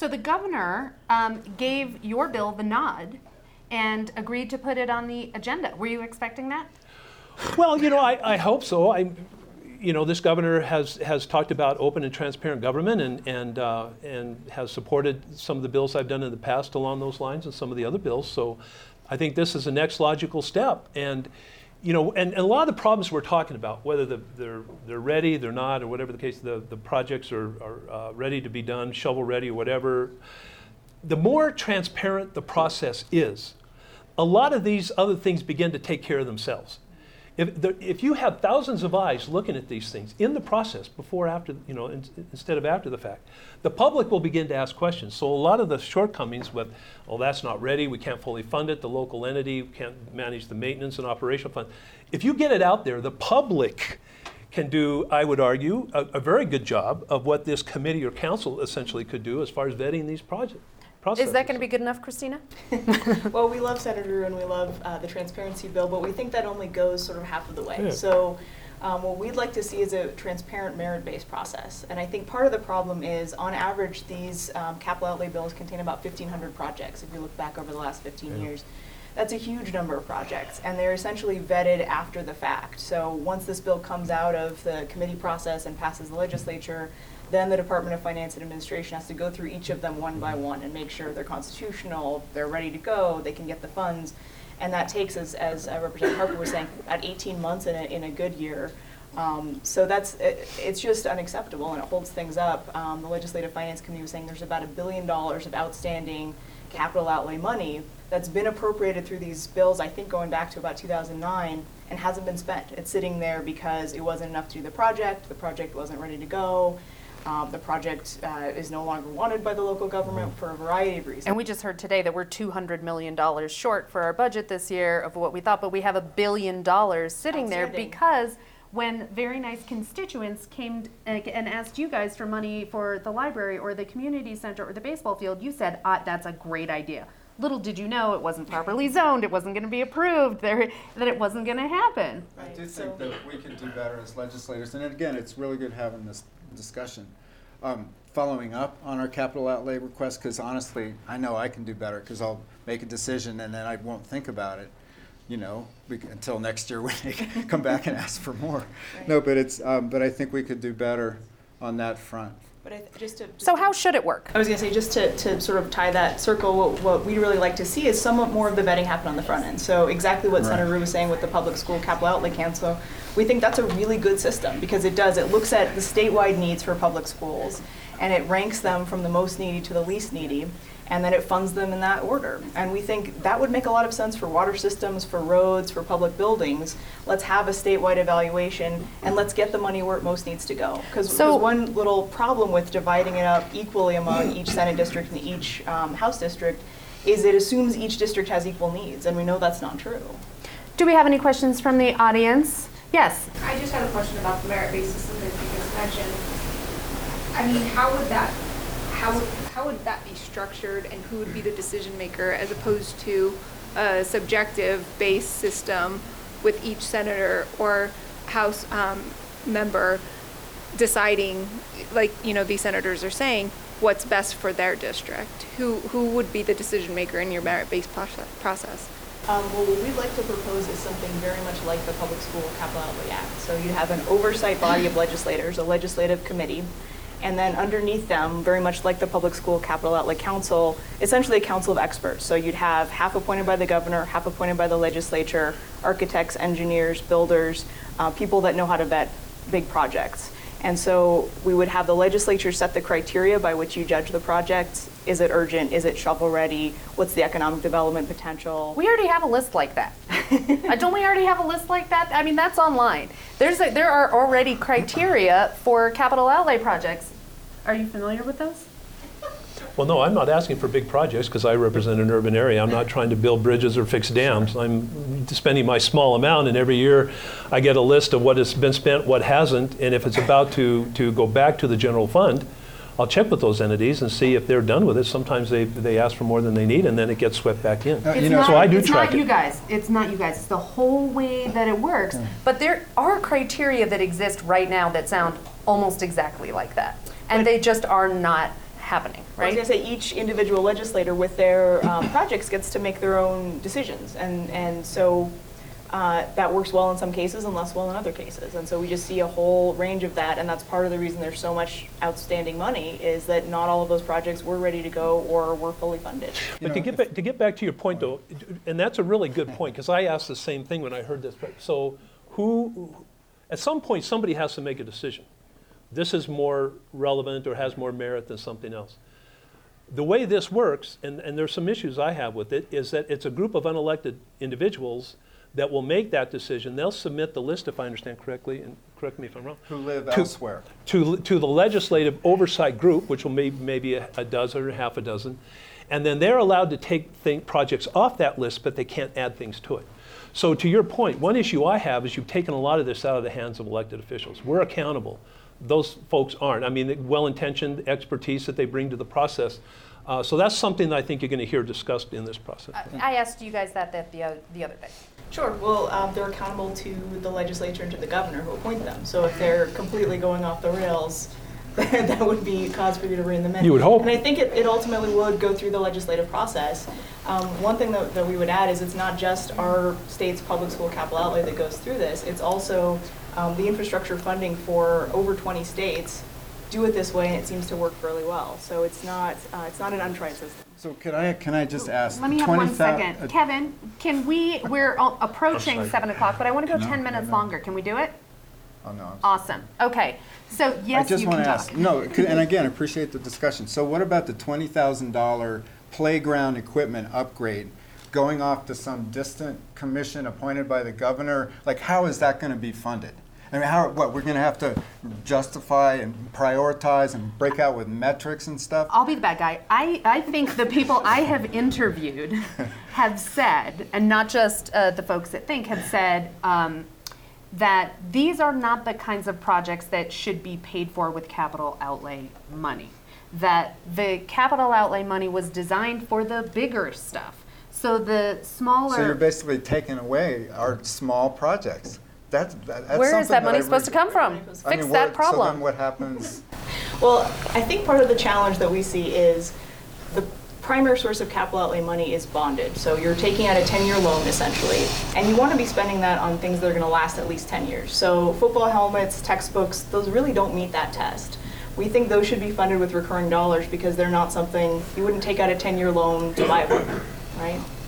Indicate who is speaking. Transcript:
Speaker 1: So the governor gave your bill the nod and agreed to put it on the agenda. Were you expecting that?
Speaker 2: Well, I hope so. This governor has talked about open and transparent government and has supported some of the bills I've done in the past along those lines and some of the other bills. So I think this is the next logical step. And and a lot of the problems we're talking about, whether they're ready, they're not, or whatever the case, the projects are ready to be done, shovel ready or whatever, the more transparent the process is, a lot of these other things begin to take care of themselves. If you have thousands of eyes looking at these things in the process, before, after, instead of after the fact, the public will begin to ask questions. So a lot of the shortcomings with, that's not ready, we can't fully fund it, the local entity can't manage the maintenance and operational fund. If you get it out there, the public can do, I would argue, a very good job of what this committee or council essentially could do as far as vetting these projects.
Speaker 1: Is that going to be good enough, Christina?
Speaker 3: Well, we love Senator and we love the transparency bill, but we think that only goes sort of half of the way.
Speaker 2: Yeah.
Speaker 3: So what we'd like to see is a transparent merit-based process. And I think part of the problem is, on average, these capital outlay bills contain about 1,500 projects, if you look back over the last 15 years. That's a huge number of projects, and they're essentially vetted after the fact. So once this bill comes out of the committee process and passes the legislature, then the Department of Finance and Administration has to go through each of them one by one and make sure they're constitutional, they're ready to go, they can get the funds. And that takes, as Representative Harper was saying, about 18 months in a good year. So it's just unacceptable, and it holds things up. The Legislative Finance Committee was saying there's about $1 billion of outstanding capital outlay money that's been appropriated through these bills, I think going back to about 2009, and hasn't been spent. It's sitting there because it wasn't enough to do the project wasn't ready to go. The project is no longer wanted by the local government for a variety of reasons.
Speaker 1: And we just heard today that we're $200 million short for our budget this year of what we thought, but we have $1 billion sitting there because when very nice constituents came and asked you guys for money for the library or the community center or the baseball field, you said, that's a great idea. Little did you know it wasn't properly zoned, it wasn't going to be approved, that it wasn't going to happen.
Speaker 4: I do think that we can do better as legislators, and again, it's really good having this discussion. Following up on our capital outlay request, because honestly, I know I can do better, because I'll make a decision and then I won't think about it, until next year when they come back and ask for more. Right. No, but I think we could do better on that front.
Speaker 3: But
Speaker 1: so how should it work?
Speaker 3: I was going to say, just to sort of tie that circle, what we'd really like to see is somewhat more of the vetting happen on the front end. So exactly what Senator Ryu was saying with the Public School Capital Outlay Council, we think that's a really good system because it looks at the statewide needs for public schools and it ranks them from the most needy to the least needy, and then it funds them in that order. And we think that would make a lot of sense for water systems, for roads, for public buildings. Let's have a statewide evaluation and let's get the money where it most needs to go. Because one little problem with dividing it up equally among each Senate district and each House district is it assumes each district has equal needs, and we know that's not true.
Speaker 1: Do we have any questions from the audience? Yes.
Speaker 5: I just had a question about the merit-based system that you just mentioned. I mean, how would that be structured, and who would be the decision maker as opposed to a subjective-based system with each senator or House member deciding, these senators are saying, what's best for their district? Who would be the decision maker in your merit-based process?
Speaker 3: Well, what we'd like to propose is something very much like the Public School Capital Outlay Act. So you have an oversight body of legislators, a legislative committee, and then underneath them, very much like the Public School Capital Outlay Council, essentially a council of experts. So you'd have half appointed by the governor, half appointed by the legislature, architects, engineers, builders, people that know how to vet big projects. And so we would have the legislature set the criteria by which you judge the project. Is it urgent? Is it shovel ready? What's the economic development potential?
Speaker 1: We already have a list like that. Don't we already have a list like that? I mean, that's online. There are already criteria for capital outlay projects. Are you familiar with those?
Speaker 2: Well, no, I'm not asking for big projects because I represent an urban area. I'm not trying to build bridges or fix dams. I'm spending my small amount, and every year I get a list of what has been spent, what hasn't, and if it's about to go back to the general fund, I'll check with those entities and see if they're done with it. Sometimes they ask for more than they need, and then it gets swept back in.
Speaker 1: So I do track it. It's not you guys. It's the whole way that it works. But there are criteria that exist right now that sound almost exactly like that, and they just are not happening,
Speaker 3: I was
Speaker 1: right?
Speaker 3: gonna say, each individual legislator with their projects gets to make their own decisions, and so that works well in some cases and less well in other cases. And so we just see a whole range of that, and that's part of the reason there's so much outstanding money, is that not all of those projects were ready to go or were fully funded.
Speaker 2: But to get back to your point, though, and that's a really good point, because I asked the same thing when I heard this. So at some point, somebody has to make a decision. This is more relevant or has more merit than something else. The way this works, and there's some issues I have with it, is that it's a group of unelected individuals that will make that decision. They'll submit the list, if I understand correctly, and correct me if I'm wrong,
Speaker 4: Who live elsewhere.
Speaker 2: to the legislative oversight group, which will maybe a dozen or half a dozen, and then they're allowed to take projects off that list, but they can't add things to it. So to your point, one issue I have is you've taken a lot of this out of the hands of elected officials. We're accountable. Those folks aren't. I mean, the well-intentioned expertise that they bring to the process. So that's something that I think you're going to hear discussed in this process.
Speaker 1: I asked you guys that the other day.
Speaker 3: Sure, well, they're accountable to the legislature and to the governor who appoint them. So if they're completely going off the rails, that would be cause for you to rein them in.
Speaker 2: You would hope.
Speaker 3: And I think it ultimately would go through the legislative process. One thing that we would add is it's not just our state's public school capital outlay that goes through this, it's also the infrastructure funding for over 20 states do it this way, and it seems to work fairly well. So it's not an untried system.
Speaker 4: So can I just ask?
Speaker 1: Let me have 1 second. Kevin, we're approaching 7 o'clock, but I want to go 10 minutes longer. Can we do it?
Speaker 4: Oh, no.
Speaker 1: Awesome. Okay. So yes,
Speaker 4: I just
Speaker 1: you
Speaker 4: want
Speaker 1: can
Speaker 4: to
Speaker 1: talk.
Speaker 4: ask, no, and again, appreciate the discussion. So what about the $20,000 playground equipment upgrade going off to some distant commission appointed by the governor? Like, how is that going to be funded? I mean, we're going to have to justify and prioritize and break out with metrics and stuff?
Speaker 1: I'll be the bad guy. I think the people I have interviewed have said, and not just the folks that think, have said that these are not the kinds of projects that should be paid for with capital outlay money. That the capital outlay money was designed for the bigger stuff. So the smaller...
Speaker 4: So you're basically taking away our small projects. That's
Speaker 1: Where is that money
Speaker 4: I
Speaker 1: supposed to come from?
Speaker 4: I
Speaker 1: Fix
Speaker 4: mean,
Speaker 1: that
Speaker 4: So
Speaker 1: problem.
Speaker 4: then what happens?
Speaker 3: Well, I think part of the challenge that we see is the primary source of capital outlay money is bonded. So you're taking out a 10-year loan essentially, and you want to be spending that on things that are going to last at least 10 years. So football helmets, textbooks, those really don't meet that test. We think those should be funded with recurring dollars because they're not something, you wouldn't take out a 10-year loan to buy one, right?